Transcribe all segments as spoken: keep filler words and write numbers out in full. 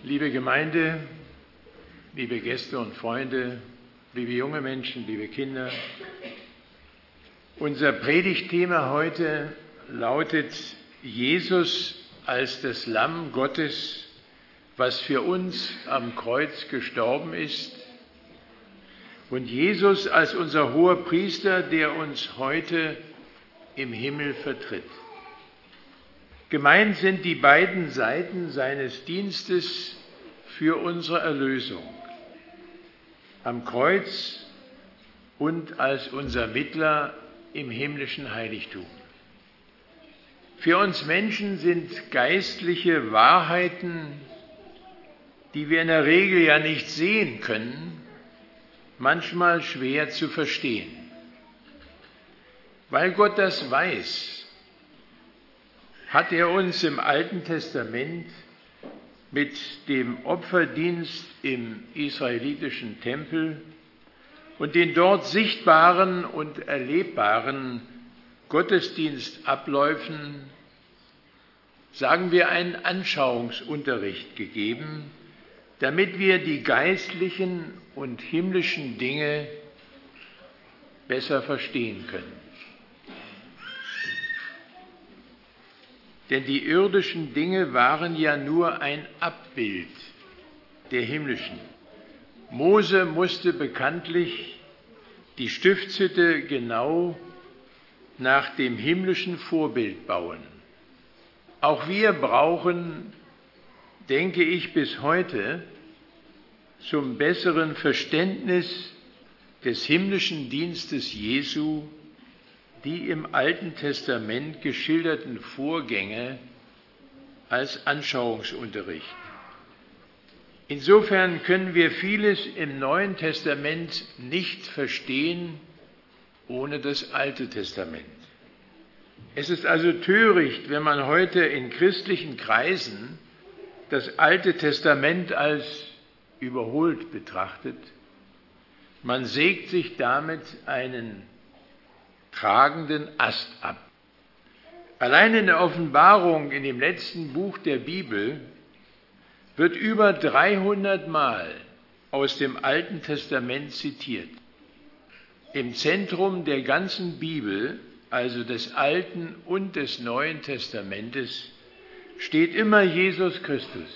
Liebe Gemeinde, liebe Gäste und Freunde, liebe junge Menschen, liebe Kinder, unser Predigtthema heute lautet Jesus als das Lamm Gottes, was für uns am Kreuz gestorben ist, und Jesus als unser hoher Priester, der uns heute im Himmel vertritt. Gemeint sind die beiden Seiten seines Dienstes für unsere Erlösung, am Kreuz und als unser Mittler im himmlischen Heiligtum. Für uns Menschen sind geistliche Wahrheiten, die wir in der Regel ja nicht sehen können, manchmal schwer zu verstehen. Weil Gott das weiß, hat er uns im Alten Testament mit dem Opferdienst im israelitischen Tempel und den dort sichtbaren und erlebbaren Gottesdienstabläufen, sagen wir, einen Anschauungsunterricht gegeben, damit wir die geistlichen und himmlischen Dinge besser verstehen können. Denn die irdischen Dinge waren ja nur ein Abbild der himmlischen. Mose musste bekanntlich die Stiftshütte genau nach dem himmlischen Vorbild bauen. Auch wir brauchen, denke ich, bis heute zum besseren Verständnis des himmlischen Dienstes Jesu die im Alten Testament geschilderten Vorgänge als Anschauungsunterricht. Insofern können wir vieles im Neuen Testament nicht verstehen ohne das Alte Testament. Es ist also töricht, wenn man heute in christlichen Kreisen das Alte Testament als überholt betrachtet. Man sägt sich damit einen tragenden Ast ab. Allein in der Offenbarung, in dem letzten Buch der Bibel, wird über dreihundert Mal aus dem Alten Testament zitiert. Im Zentrum der ganzen Bibel, also des Alten und des Neuen Testamentes, steht immer Jesus Christus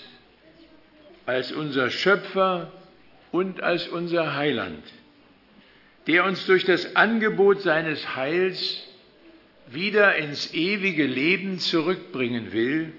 als unser Schöpfer und als unser Heiland, der uns durch das Angebot seines Heils wieder ins ewige Leben zurückbringen will,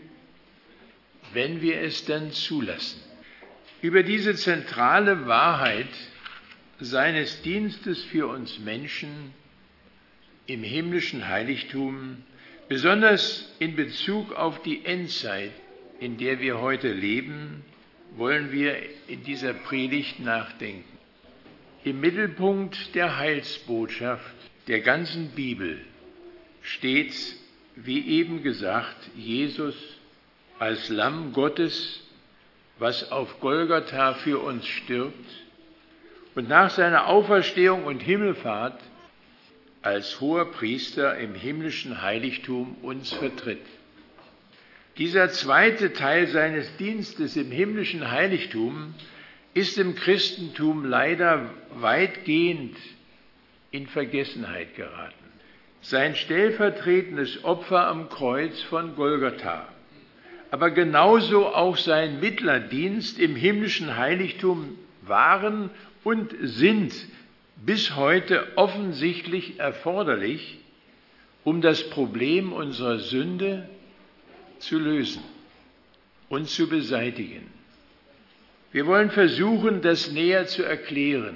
wenn wir es dann zulassen. Über diese zentrale Wahrheit seines Dienstes für uns Menschen im himmlischen Heiligtum, besonders in Bezug auf die Endzeit, in der wir heute leben, wollen wir in dieser Predigt nachdenken. Im Mittelpunkt der Heilsbotschaft der ganzen Bibel steht, wie eben gesagt, Jesus als Lamm Gottes, was auf Golgatha für uns stirbt und nach seiner Auferstehung und Himmelfahrt als hoher Priester im himmlischen Heiligtum uns vertritt. Dieser zweite Teil seines Dienstes im himmlischen Heiligtum ist im Christentum leider weitgehend in Vergessenheit geraten. Sein stellvertretendes Opfer am Kreuz von Golgatha, aber genauso auch sein Mittlerdienst im himmlischen Heiligtum waren und sind bis heute offensichtlich erforderlich, um das Problem unserer Sünde zu lösen und zu beseitigen. Wir wollen versuchen, das näher zu erklären.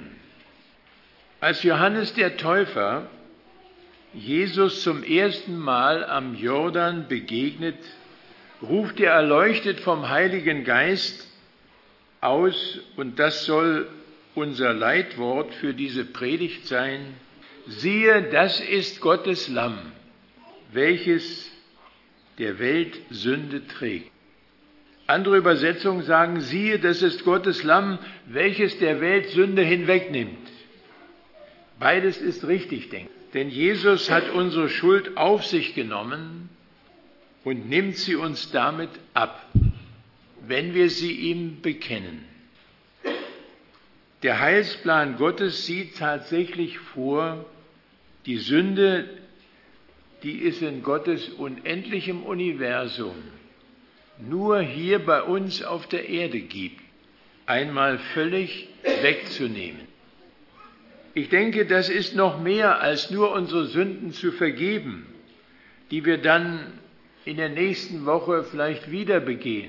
Als Johannes der Täufer Jesus zum ersten Mal am Jordan begegnet, ruft er erleuchtet vom Heiligen Geist aus, und das soll unser Leitwort für diese Predigt sein: Siehe, das ist Gottes Lamm, welches der Welt Sünde trägt. Andere Übersetzungen sagen, siehe, das ist Gottes Lamm, welches der Welt Sünde hinwegnimmt. Beides ist richtig, denke ich. Denn Jesus hat unsere Schuld auf sich genommen und nimmt sie uns damit ab. wenn wir sie ihm bekennen. Der Heilsplan Gottes sieht tatsächlich vor, die Sünde, die es in Gottes unendlichem Universum nur hier bei uns auf der Erde gibt, einmal völlig wegzunehmen. Ich denke, das ist noch mehr als nur unsere Sünden zu vergeben, die wir dann in der nächsten Woche vielleicht wieder begehen.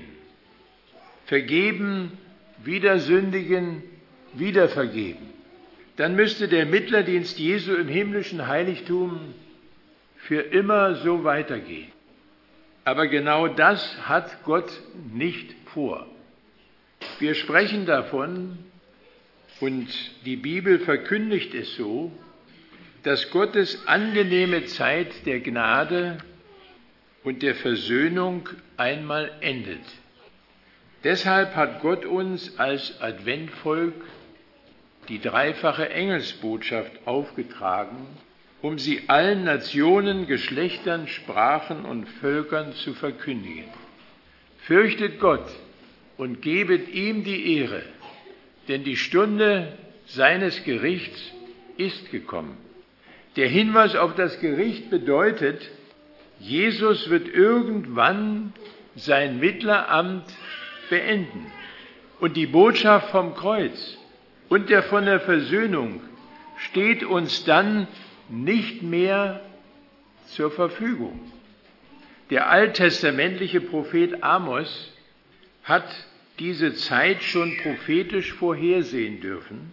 Vergeben, wieder sündigen, wieder vergeben. Dann müsste der Mittlerdienst Jesu im himmlischen Heiligtum für immer so weitergehen. Aber genau das hat Gott nicht vor. Wir sprechen davon, und die Bibel verkündigt es so, dass Gottes angenehme Zeit der Gnade und der Versöhnung einmal endet. Deshalb hat Gott uns als Adventvolk die dreifache Engelsbotschaft aufgetragen, um sie allen Nationen, Geschlechtern, Sprachen und Völkern zu verkündigen. Fürchtet Gott und gebet ihm die Ehre, denn die Stunde seines Gerichts ist gekommen. Der Hinweis auf das Gericht bedeutet, Jesus wird irgendwann sein Mittleramt beenden. Und die Botschaft vom Kreuz und der von der Versöhnung steht uns dann nicht mehr zur Verfügung. Der alttestamentliche Prophet Amos hat diese Zeit schon prophetisch vorhersehen dürfen.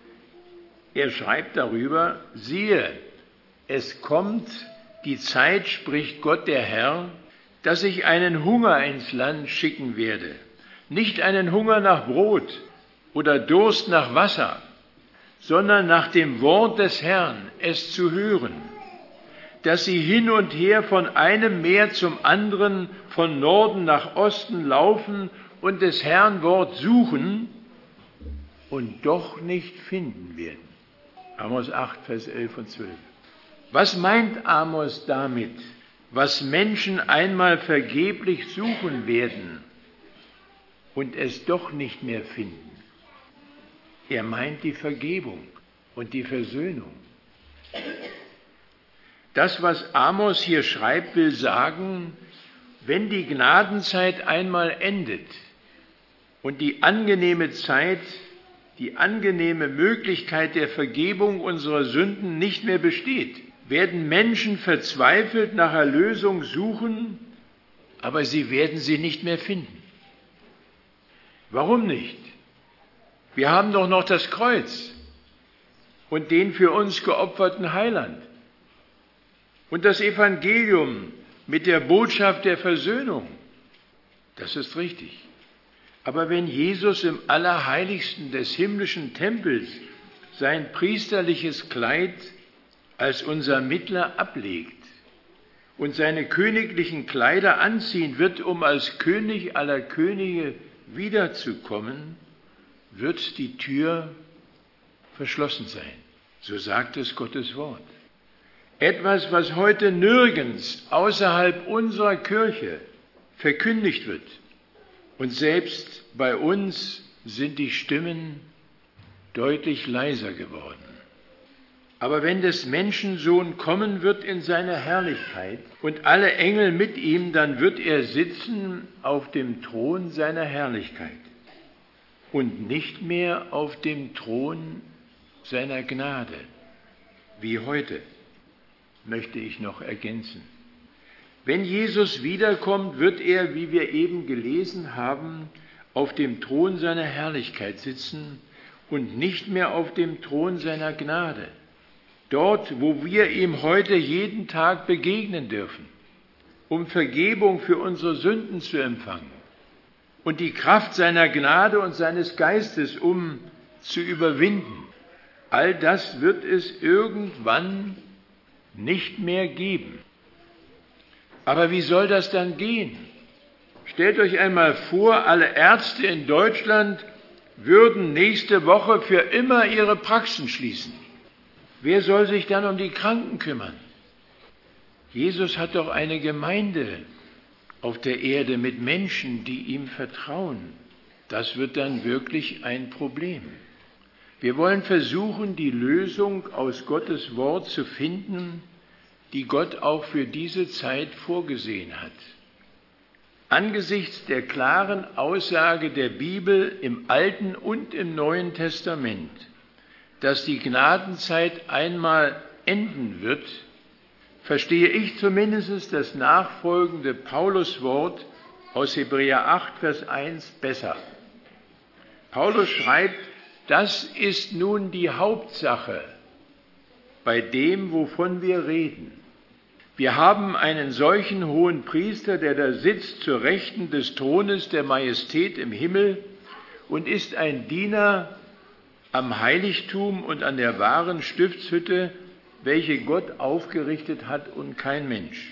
Er schreibt darüber, siehe, es kommt die Zeit, spricht Gott der Herr, dass ich einen Hunger ins Land schicken werde, nicht einen Hunger nach Brot oder Durst nach Wasser, sondern nach dem Wort des Herrn, es zu hören, dass sie hin und her von einem Meer zum anderen, von Norden nach Osten laufen und des Herrn Wort suchen und doch nicht finden werden. Amos acht, Vers elf und zwölf. Was meint Amos damit, was Menschen einmal vergeblich suchen werden und es doch nicht mehr finden? Er meint die Vergebung und die Versöhnung. Das, was Amos hier schreibt, will sagen, wenn die Gnadenzeit einmal endet und die angenehme Zeit, die angenehme Möglichkeit der Vergebung unserer Sünden nicht mehr besteht, werden Menschen verzweifelt nach Erlösung suchen, aber sie werden sie nicht mehr finden. Warum nicht? Wir haben doch noch das Kreuz und den für uns geopferten Heiland und das Evangelium mit der Botschaft der Versöhnung. Das ist richtig. Aber wenn Jesus im Allerheiligsten des himmlischen Tempels sein priesterliches Kleid als unser Mittler ablegt und seine königlichen Kleider anziehen wird, um als König aller Könige wiederzukommen, wird die Tür verschlossen sein. So sagt es Gottes Wort. Etwas, was heute nirgends außerhalb unserer Kirche verkündigt wird. Und selbst bei uns sind die Stimmen deutlich leiser geworden. Aber wenn des Menschensohn kommen wird in seiner Herrlichkeit und alle Engel mit ihm, dann wird er sitzen auf dem Thron seiner Herrlichkeit und nicht mehr auf dem Thron seiner Gnade, wie heute, möchte ich noch ergänzen. Wenn Jesus wiederkommt, wird er, wie wir eben gelesen haben, auf dem Thron seiner Herrlichkeit sitzen und nicht mehr auf dem Thron seiner Gnade. Dort, wo wir ihm heute jeden Tag begegnen dürfen, um Vergebung für unsere Sünden zu empfangen und die Kraft seiner Gnade und seines Geistes, um zu überwinden. All das wird es irgendwann nicht mehr geben. Aber wie soll das dann gehen? Stellt euch einmal vor, alle Ärzte in Deutschland würden nächste Woche für immer ihre Praxen schließen. Wer soll sich dann um die Kranken kümmern? Jesus hat doch eine Gemeinde auf der Erde mit Menschen, die ihm vertrauen, das wird dann wirklich ein Problem. Wir wollen versuchen, die Lösung aus Gottes Wort zu finden, die Gott auch für diese Zeit vorgesehen hat. Angesichts der klaren Aussage der Bibel im Alten und im Neuen Testament, dass die Gnadenzeit einmal enden wird, verstehe ich zumindest das nachfolgende Pauluswort aus Hebräer acht, Vers eins besser. Paulus schreibt, das ist nun die Hauptsache bei dem, wovon wir reden. Wir haben einen solchen hohen Priester, der da sitzt zur Rechten des Thrones der Majestät im Himmel und ist ein Diener am Heiligtum und an der wahren Stiftshütte, welche Gott aufgerichtet hat und kein Mensch.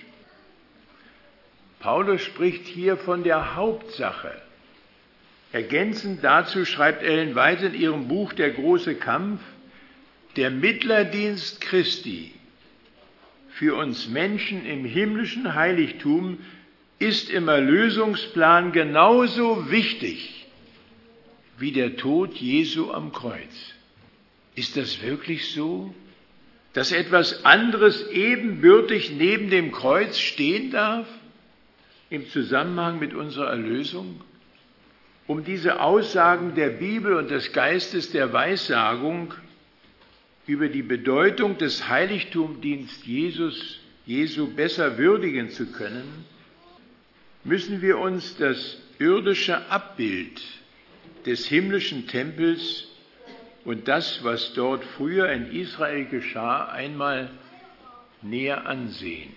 Paulus spricht hier von der Hauptsache. Ergänzend dazu schreibt Ellen White in ihrem Buch Der große Kampf, der Mittlerdienst Christi für uns Menschen im himmlischen Heiligtum ist im Erlösungsplan genauso wichtig wie der Tod Jesu am Kreuz. Ist das wirklich so, dass etwas anderes ebenbürtig neben dem Kreuz stehen darf im Zusammenhang mit unserer Erlösung? Um diese Aussagen der Bibel und des Geistes der Weissagung über die Bedeutung des Heiligtumdienstes Jesus, Jesu besser würdigen zu können, müssen wir uns das irdische Abbild des himmlischen Tempels und das, was dort früher in Israel geschah, einmal näher ansehen.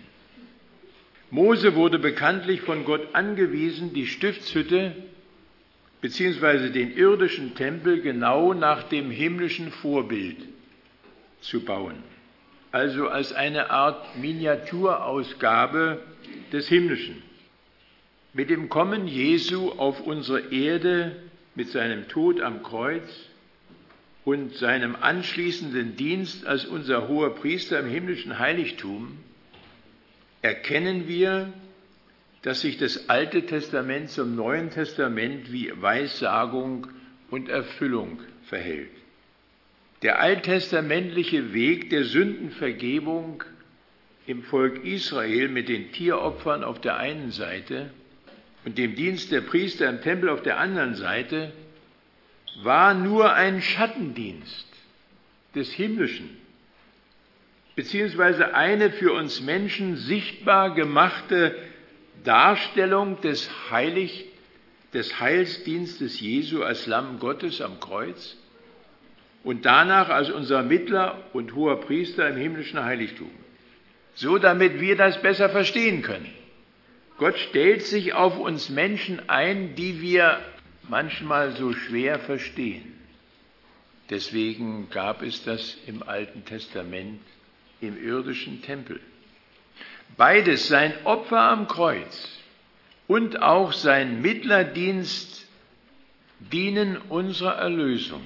Mose wurde bekanntlich von Gott angewiesen, die Stiftshütte bzw. den irdischen Tempel genau nach dem himmlischen Vorbild zu bauen, also als eine Art Miniaturausgabe des Himmlischen. Mit dem Kommen Jesu auf unsere Erde, mit seinem Tod am Kreuz und seinem anschließenden Dienst als unser hoher Priester im himmlischen Heiligtum, erkennen wir, dass sich das Alte Testament zum Neuen Testament wie Weissagung und Erfüllung verhält. Der alttestamentliche Weg der Sündenvergebung im Volk Israel mit den Tieropfern auf der einen Seite und dem Dienst der Priester im Tempel auf der anderen Seite war nur ein Schattendienst des Himmlischen, beziehungsweise eine für uns Menschen sichtbar gemachte Darstellung des, Heilig, des Heilsdienstes Jesu als Lamm Gottes am Kreuz und danach als unser Mittler und hoher Priester im himmlischen Heiligtum. So, damit wir das besser verstehen können. Gott stellt sich auf uns Menschen ein, die wir manchmal so schwer verstehen. Deswegen gab es das im Alten Testament im irdischen Tempel. Beides, sein Opfer am Kreuz und auch sein Mittlerdienst, dienen unserer Erlösung.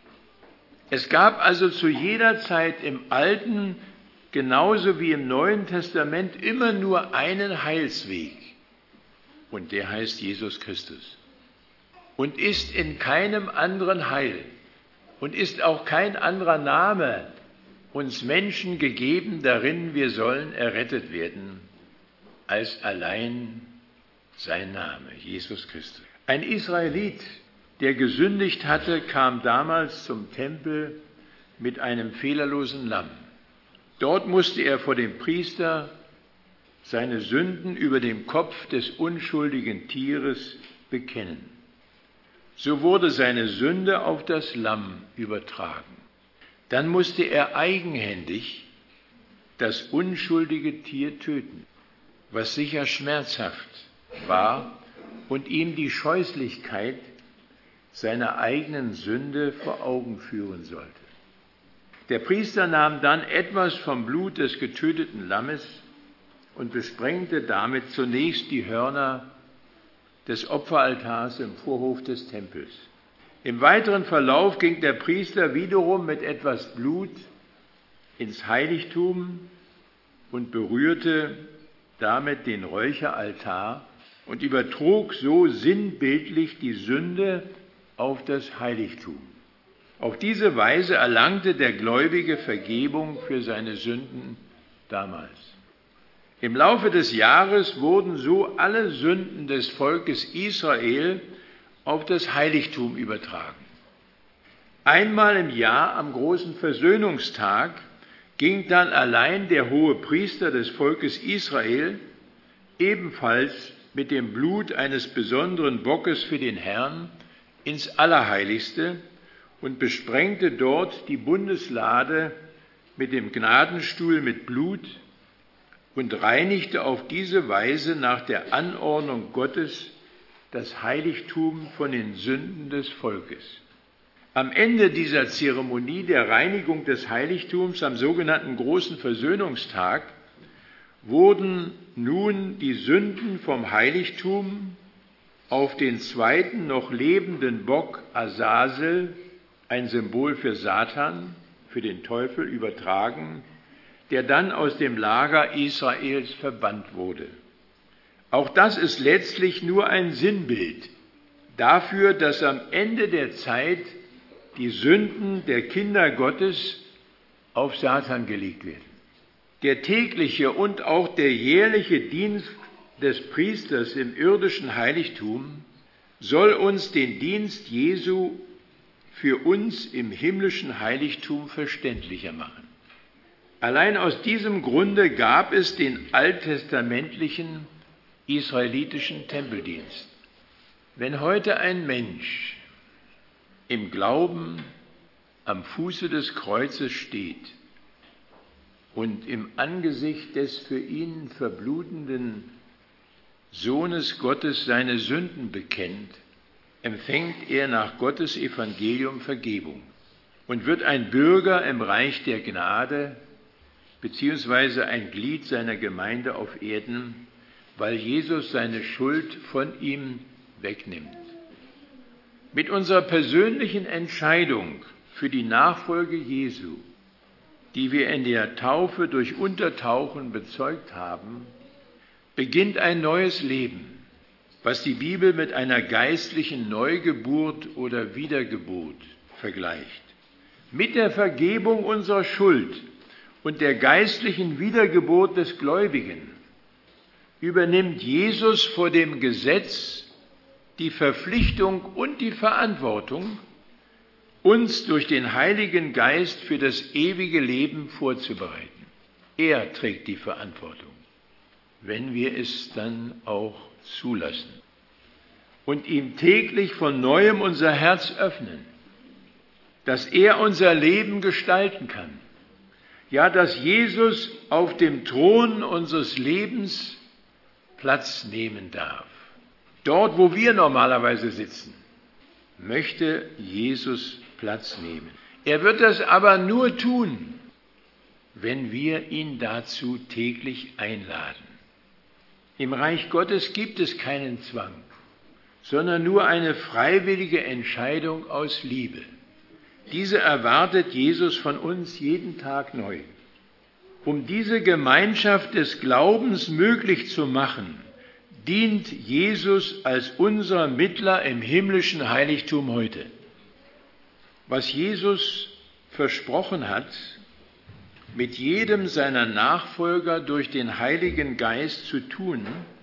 Es gab also zu jeder Zeit im Alten genauso wie im Neuen Testament immer nur einen Heilsweg, und der heißt Jesus Christus und ist in keinem anderen Heil und ist auch kein anderer Name uns Menschen gegeben, darin wir sollen errettet werden, als allein sein Name, Jesus Christus. Ein Israelit, der gesündigt hatte, kam damals zum Tempel mit einem fehlerlosen Lamm. Dort musste er vor dem Priester seine Sünden über dem Kopf des unschuldigen Tieres bekennen. So wurde seine Sünde auf das Lamm übertragen. Dann musste er eigenhändig das unschuldige Tier töten, was sicher schmerzhaft war und ihm die Scheußlichkeit seiner eigenen Sünde vor Augen führen sollte. Der Priester nahm dann etwas vom Blut des getöteten Lammes und besprengte damit zunächst die Hörner des Opferaltars im Vorhof des Tempels. Im weiteren Verlauf ging der Priester wiederum mit etwas Blut ins Heiligtum und berührte damit den Räucheraltar und übertrug so sinnbildlich die Sünde auf das Heiligtum. Auf diese Weise erlangte der Gläubige Vergebung für seine Sünden damals. Im Laufe des Jahres wurden so alle Sünden des Volkes Israel auf das Heiligtum übertragen. Einmal im Jahr am großen Versöhnungstag ging dann allein der hohe Priester des Volkes Israel ebenfalls mit dem Blut eines besonderen Bockes für den Herrn ins Allerheiligste und besprengte dort die Bundeslade mit dem Gnadenstuhl mit Blut und reinigte auf diese Weise nach der Anordnung Gottes das Heiligtum von den Sünden des Volkes. Am Ende dieser Zeremonie der Reinigung des Heiligtums am sogenannten großen Versöhnungstag wurden nun die Sünden vom Heiligtum auf den zweiten noch lebenden Bock Azazel, ein Symbol für Satan, für den Teufel, übertragen, der dann aus dem Lager Israels verbannt wurde. Auch das ist letztlich nur ein Sinnbild dafür, dass am Ende der Zeit die Sünden der Kinder Gottes auf Satan gelegt werden. Der tägliche und auch der jährliche Dienst des Priesters im irdischen Heiligtum soll uns den Dienst Jesu für uns im himmlischen Heiligtum verständlicher machen. Allein aus diesem Grunde gab es den alttestamentlichen israelitischen Tempeldienst. Wenn heute ein Mensch im Glauben am Fuße des Kreuzes steht und im Angesicht des für ihn verblutenden Sohnes Gottes seine Sünden bekennt, empfängt er nach Gottes Evangelium Vergebung und wird ein Bürger im Reich der Gnade beziehungsweise ein Glied seiner Gemeinde auf Erden, weil Jesus seine Schuld von ihm wegnimmt. Mit unserer persönlichen Entscheidung für die Nachfolge Jesu, die wir in der Taufe durch Untertauchen bezeugt haben, beginnt ein neues Leben, was die Bibel mit einer geistlichen Neugeburt oder Wiedergeburt vergleicht. Mit der Vergebung unserer Schuld und der geistlichen Wiedergeburt des Gläubigen übernimmt Jesus vor dem Gesetz die Verpflichtung und die Verantwortung, uns durch den Heiligen Geist für das ewige Leben vorzubereiten. Er trägt die Verantwortung, wenn wir es dann auch zulassen und ihm täglich von Neuem unser Herz öffnen, dass er unser Leben gestalten kann. Ja, dass Jesus auf dem Thron unseres Lebens Platz nehmen darf. Dort, wo wir normalerweise sitzen, möchte Jesus Platz nehmen. Er wird das aber nur tun, wenn wir ihn dazu täglich einladen. Im Reich Gottes gibt es keinen Zwang, sondern nur eine freiwillige Entscheidung aus Liebe. Diese erwartet Jesus von uns jeden Tag neu. Um diese Gemeinschaft des Glaubens möglich zu machen, dient Jesus als unser Mittler im himmlischen Heiligtum heute. Was Jesus versprochen hat, mit jedem seiner Nachfolger durch den Heiligen Geist zu tun,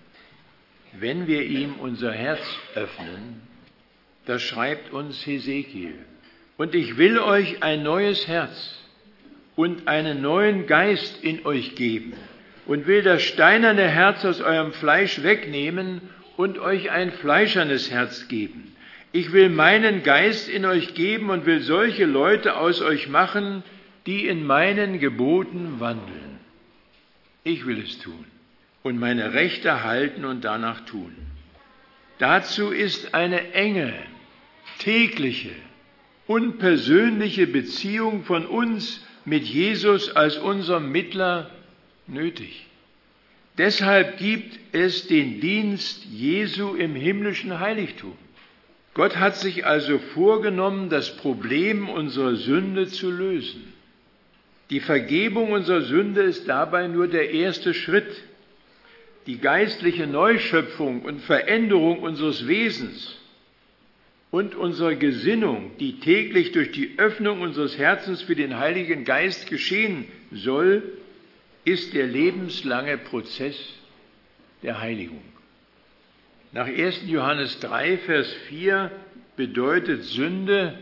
wenn wir ihm unser Herz öffnen, das schreibt uns Hesekiel. Und ich will euch ein neues Herz und einen neuen Geist in euch geben und will das steinerne Herz aus eurem Fleisch wegnehmen und euch ein fleischernes Herz geben. Ich will meinen Geist in euch geben und will solche Leute aus euch machen, die in meinen Geboten wandeln. Ich will es tun und meine Rechte halten und danach tun. Dazu ist eine enge, tägliche, unpersönliche Beziehung von uns mit Jesus als unserem Mittler nötig. Deshalb gibt es den Dienst Jesu im himmlischen Heiligtum. Gott hat sich also vorgenommen, das Problem unserer Sünde zu lösen. Die Vergebung unserer Sünde ist dabei nur der erste Schritt. die geistliche Neuschöpfung und Veränderung unseres Wesens und unserer Gesinnung, die täglich durch die Öffnung unseres Herzens für den Heiligen Geist geschehen soll, ist der lebenslange Prozess der Heiligung. Nach ersten Johannes drei, Vers vier bedeutet Sünde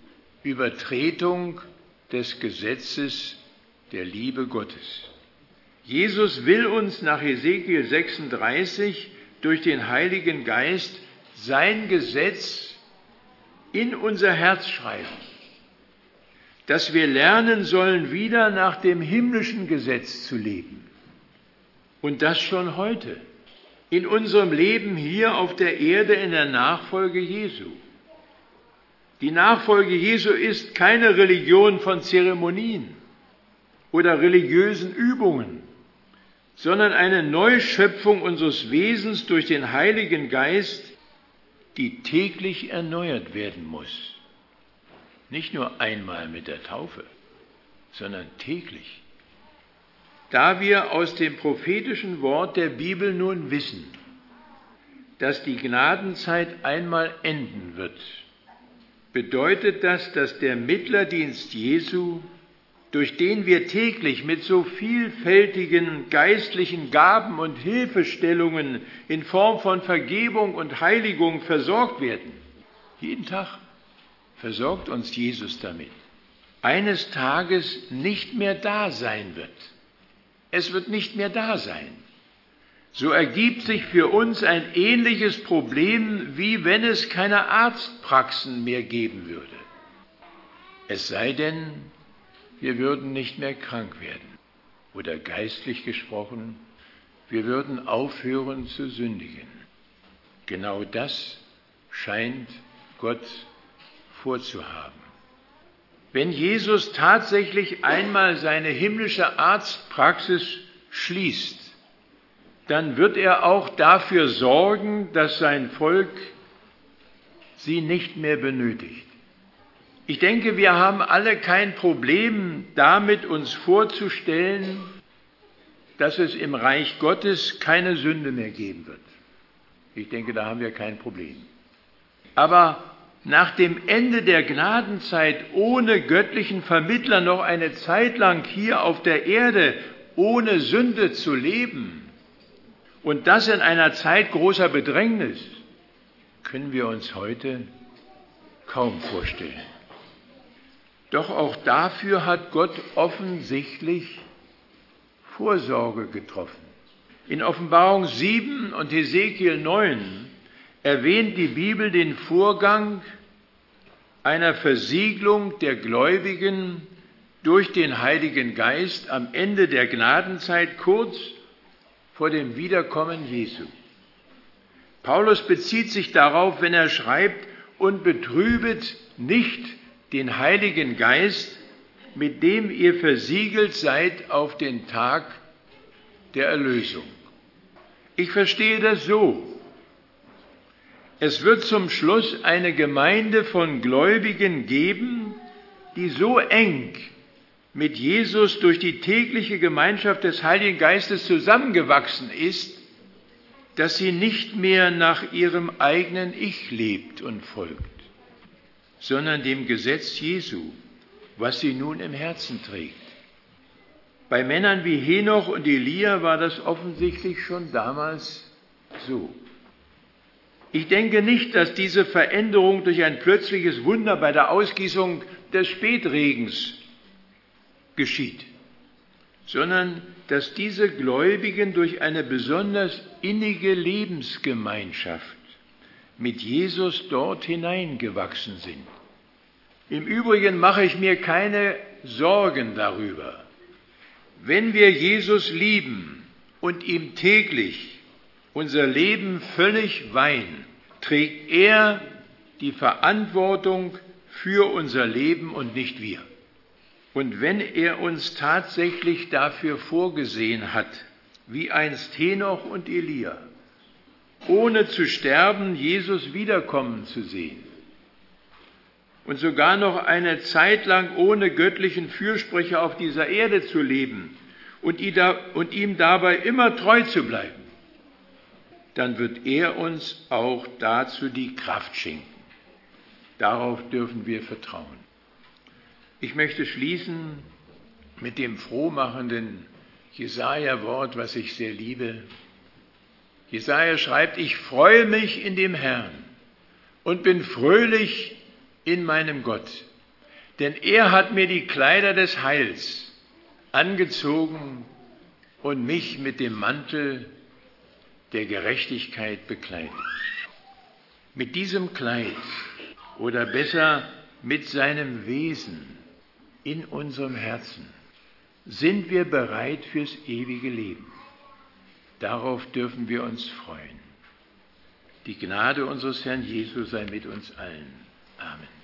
Übertretung des Gesetzes der Liebe Gottes. Jesus will uns nach Hesekiel sechsunddreißig durch den Heiligen Geist sein Gesetz in unser Herz schreiben, dass wir lernen sollen, wieder nach dem himmlischen Gesetz zu leben. Und das schon heute, in unserem Leben hier auf der Erde in der Nachfolge Jesu. Die Nachfolge Jesu ist keine Religion von Zeremonien oder religiösen Übungen, sondern eine Neuschöpfung unseres Wesens durch den Heiligen Geist, die täglich erneuert werden muss. Nicht nur einmal mit der Taufe, sondern täglich. Da wir aus dem prophetischen Wort der Bibel nun wissen, dass die Gnadenzeit einmal enden wird, bedeutet das, dass der Mittlerdienst Jesu, durch den wir täglich mit so vielfältigen geistlichen Gaben und Hilfestellungen in Form von Vergebung und Heiligung versorgt werden, jeden Tag versorgt uns Jesus damit, eines Tages nicht mehr da sein wird. Es wird nicht mehr da sein. So ergibt sich für uns ein ähnliches Problem, wie wenn es keine Arztpraxen mehr geben würde. Es sei denn, wir würden nicht mehr krank werden. Oder geistlich gesprochen, wir würden aufhören zu sündigen. Genau das scheint Gott vorzuhaben. Wenn Jesus tatsächlich einmal seine himmlische Arztpraxis schließt, dann wird er auch dafür sorgen, dass sein Volk sie nicht mehr benötigt. Ich denke, wir haben alle kein Problem damit, uns vorzustellen, dass es im Reich Gottes keine Sünde mehr geben wird. Ich denke, da haben wir kein Problem. Aber nach dem Ende der Gnadenzeit ohne göttlichen Vermittler noch eine Zeit lang hier auf der Erde ohne Sünde zu leben und das in einer Zeit großer Bedrängnis, können wir uns heute kaum vorstellen. Doch auch dafür hat Gott offensichtlich Vorsorge getroffen. In Offenbarung sieben und Hesekiel neun erwähnt die Bibel den Vorgang einer Versiegelung der Gläubigen durch den Heiligen Geist am Ende der Gnadenzeit, kurz vor dem Wiederkommen Jesu. Paulus bezieht sich darauf, wenn er schreibt, und betrübet nicht den Heiligen Geist, mit dem ihr versiegelt seid auf den Tag der Erlösung. Ich verstehe das so. Es wird zum Schluss eine Gemeinde von Gläubigen geben, die so eng mit Jesus durch die tägliche Gemeinschaft des Heiligen Geistes zusammengewachsen ist, dass sie nicht mehr nach ihrem eigenen Ich lebt und folgt, sondern dem Gesetz Jesu, was sie nun im Herzen trägt. Bei Männern wie Henoch und Elia war das offensichtlich schon damals so. Ich denke nicht, dass diese Veränderung durch ein plötzliches Wunder bei der Ausgießung des Spätregens geschieht, sondern dass diese Gläubigen durch eine besonders innige Lebensgemeinschaft mit Jesus dort hineingewachsen sind. Im Übrigen mache ich mir keine Sorgen darüber. Wenn wir Jesus lieben und ihm täglich unser Leben völlig weihen, trägt er die Verantwortung für unser Leben und nicht wir. Und wenn er uns tatsächlich dafür vorgesehen hat, wie einst Henoch und Elia, ohne zu sterben, Jesus wiederkommen zu sehen und sogar noch eine Zeit lang ohne göttlichen Fürsprecher auf dieser Erde zu leben und ihm dabei immer treu zu bleiben, dann wird er uns auch dazu die Kraft schenken. Darauf dürfen wir vertrauen. Ich möchte schließen mit dem frohmachenden Jesaja-Wort, was ich sehr liebe. Jesaja schreibt: Ich freue mich in dem Herrn und bin fröhlich in meinem Gott, denn er hat mir die Kleider des Heils angezogen und mich mit dem Mantel der Gerechtigkeit bekleidet. Mit diesem Kleid, oder besser mit seinem Wesen in unserem Herzen, sind wir bereit fürs ewige Leben. Darauf dürfen wir uns freuen. Die Gnade unseres Herrn Jesus sei mit uns allen. Amen.